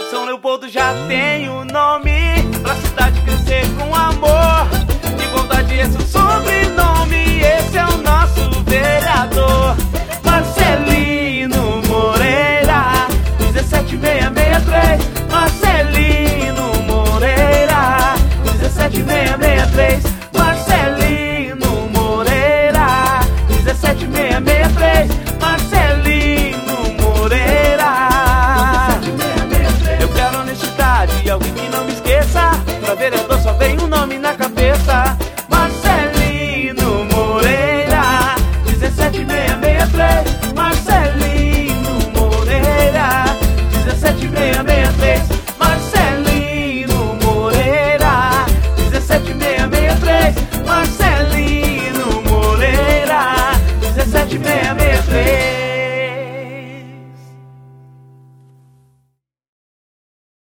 São Leopoldo já tem o nome, pra cidade crescer com amor. De bondade esse é o sobrenome.